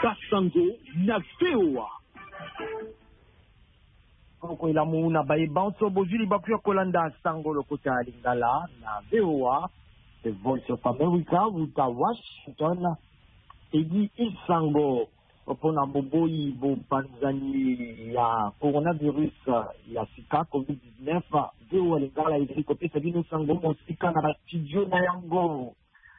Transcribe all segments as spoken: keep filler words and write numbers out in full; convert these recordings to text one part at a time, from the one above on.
Sango na V O A. Oko ila muna bayi bounce bojuli bakuya kolanda Sango lokota lingala na V O A. The Voice of America wuta Washington. Edi Isango opona boboyi bo panzani ya coronavirus ya sika covid dix-neuf. V O A lingala idri kopesa bino Sango mo sika na studio na yango.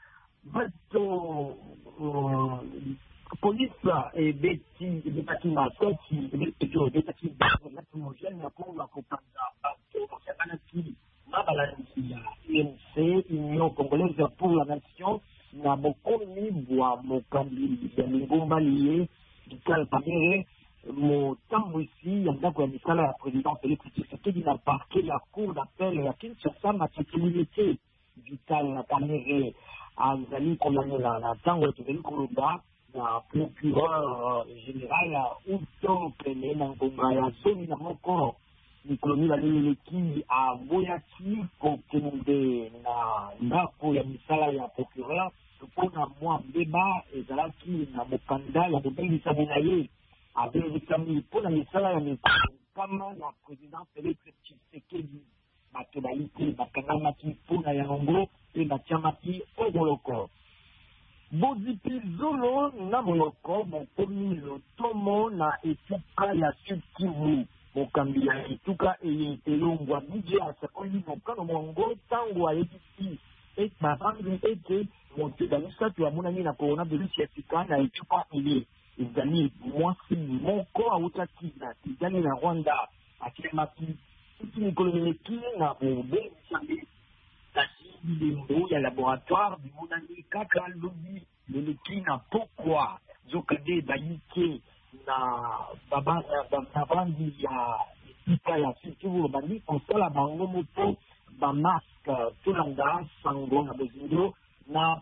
Bato uh, police et beti et beti masoti et beti beti la homogène na pour la kopanda bato kanaki mabalansi ya U N C Union Congolaise pour la Nation na bokomi bwa mokambi ya mingomba lié dikal pamere mo tambo ici ya ndako ya misala ya président Félix Tshisekedi na parquet la cour d'appel ya Kinshasa na sécurité dikal na pamere azali kolonela na tango tozali koloba na procureur général uto pene na ngonga ya zomi na moko mikolo mibale eleki aboyaki kokende na ndako ya misala ya procureur mpona mwa mbeba ezalaki na mokanda ya kobengisami na ye abengisami mpona misala ya mikama ya président Félix Tshisekedi bato bayi bakangamaki mpona yango mpe batiamaki omoloko bozipi zolo na moloko mokomi lotomo na etuka ya Sud Kivu mokambi ya etuka eye elongwa bije asakoli mokano mongo ntango ayebisi babangi ete moteda misato amonani na coronavirus ya sika na etuka eye ezali mwasi moko awutaki na kigali na Rwanda akilemaki iti mikolo meleki na bobengisami kasi bilembo ya laboratoire bimonani kaka lobi leleki na pokwa zokade bayike na babandi ya etuka ya Kivu bandi kosala bango moto bamaske tolanda Sango na bozindo na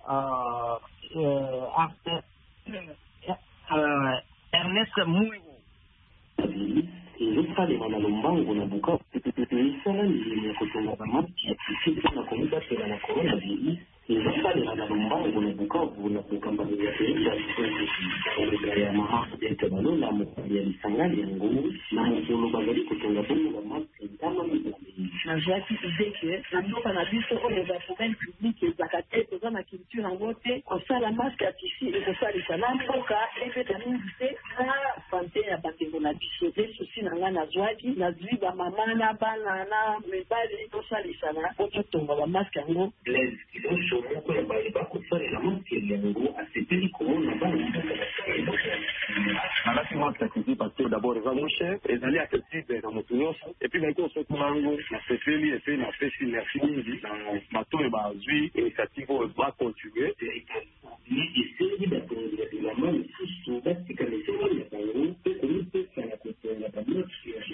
Ernest Mouyo ezosalema na lombango na buka misala milimo ya kotonga bamaski ya kisika na komibatela na coronavirus ezosalema na lombango na bukavu na kokambana ya peisa koleka ya mahasete balola mokambi ya lisangani yango na mokolo bazali kotonga bongo bamaski ntama mibale nazwaki ide ke na mboka na biso oyo baprogramme publique ezaka te toza na culture yango te kosala maske ya tisi ekosalisa na mboka ebeta mingi te na sante ya bandeko na biso te susi na ngai nazwaki nazwi bamama na bana na mibali tosalisana po totonga bamaske yango blaise kilosho moko ya baye bakosalela maske yango asepeli komona bana nalati maske akiti parce d'abord eza mo cher ezali accessible na moto nyonso epuis baiki osoki mango nasepeli epe napesi merci mingi na bato oyo bazwi initiative oyo bacontribue eseli batongela bilamba mosusu batika misolo ya bango mpe komipesa na kotonga bamosi ya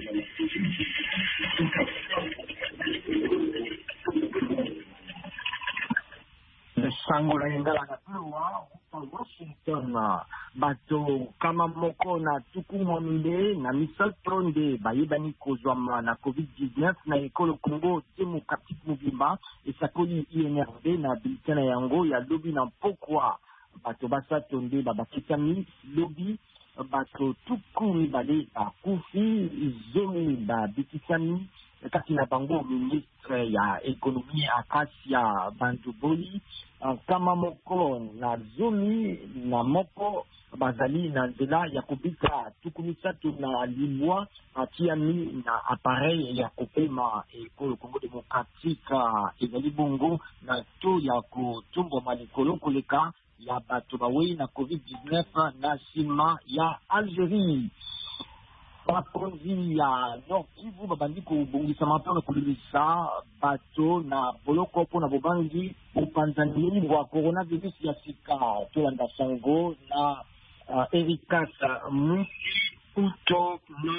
Sango la ngala na Ploa Washington bato kama moko na tuku mwaminde na misal pronde bayebani kozwama na covid dix-neuf na ekolo Congo Démocratique Mobimba esakoli I N R D na bulletin na yango ya lobi na pokwa bato basatonde babakisami lobi bato tuku mibale bakufi zomi babikisami kati na bango ministre ya ekonomi Akasia Bantoboli kama moko na zomi na moko bazali na nzela ya kubika tuku misatu na libwa atiami na appareil ya kopema ekolo Congo Démocratique ezali bongo na to ya kotumba malikolo koleka ya bato bawe na covid dix-neuf na sima ya Algérie. Bakonzi ya Nord Kivu babandi kobongisa mapona kolisa bato na boloko mpona bobangi opanzani bwa coronavirus ya sika tolanda Sango na uh, Ericas Muti Uto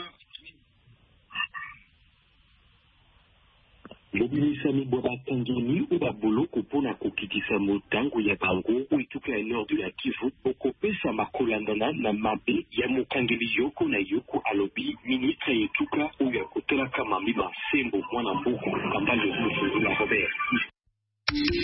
lobilisami bwa batangeli oyo baboloko mpona kokitisa motango ya bango oyo etuka ya nord ya Kivu okopesama kolandana na mabe ya mokangeli yoko na yoko alobi ministre ya etuka oyo akotelaka mami masembo mwana mbuku kambale mosungu na Robert